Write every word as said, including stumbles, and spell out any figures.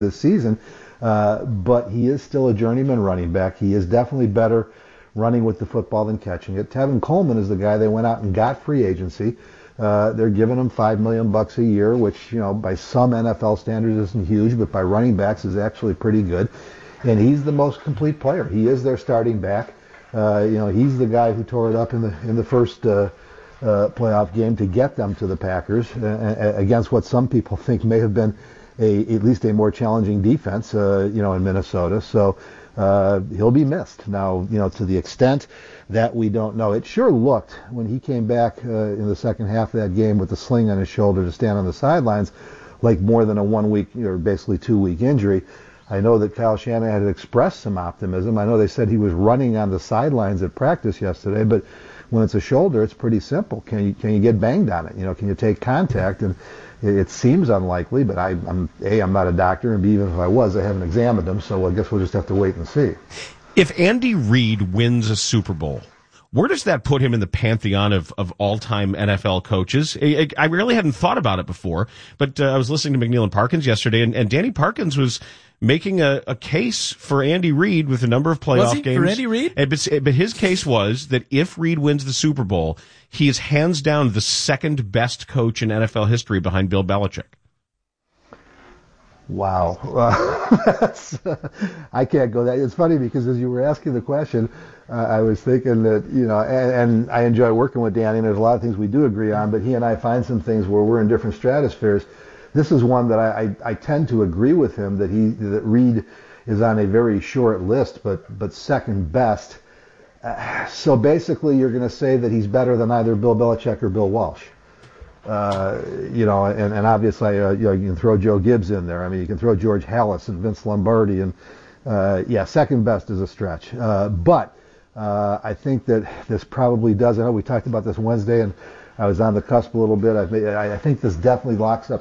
this season, uh, but he is still a journeyman running back. He is definitely better running with the football than catching it. Tevin Coleman is the guy they went out and got free agency. Uh, they're giving him five million bucks a year, which, you know, by some N F L standards isn't huge, but by running backs is actually pretty good. And he's the most complete player. He is their starting back. Uh, you know, he's the guy who tore it up in the in the first uh, uh, playoff game to get them to the Packers uh, against what some people think may have been a at least a more challenging defense, uh, you know, in Minnesota. So uh, he'll be missed. Now, you know, to the extent that we don't know. It sure looked, when he came back uh, in the second half of that game with the sling on his shoulder to stand on the sidelines, like more than a one-week or basically two-week injury. I know that Kyle Shanahan had expressed some optimism. I know they said he was running on the sidelines at practice yesterday, but when it's a shoulder, it's pretty simple. Can you can you get banged on it? You know, can you take contact? And it, it seems unlikely, but I, I'm A, I'm not a doctor, and B, even if I was, I haven't examined him, so I guess we'll just have to wait and see. If Andy Reid wins a Super Bowl, where does that put him in the pantheon of, of all-time N F L coaches? I, I really hadn't thought about it before, but uh, I was listening to McNeil and Parkins yesterday, and, and Danny Parkins was making a, a case for Andy Reid with a number of playoff was he, games. For Andy Reid? And, but, but his case was that if Reid wins the Super Bowl, he is hands down the second best coach in N F L history behind Bill Belichick. Wow. Uh, that's, uh, I can't go that. It's funny because as you were asking the question, uh, I was thinking that, you know, and, and I enjoy working with Danny, and there's a lot of things we do agree on, but he and I find some things where we're in different stratospheres. This is one that I, I, I tend to agree with him, that he that Reid is on a very short list, but, but second best. Uh, so basically you're going to say that he's better than either Bill Belichick or Bill Walsh. Uh, you know, and, and obviously, uh, you know, you can throw Joe Gibbs in there. I mean, you can throw George Halas and Vince Lombardi, and uh, yeah, second best is a stretch. Uh, but uh, I think that this probably does. I know we talked about this Wednesday, and I was on the cusp a little bit. I, I think this definitely locks up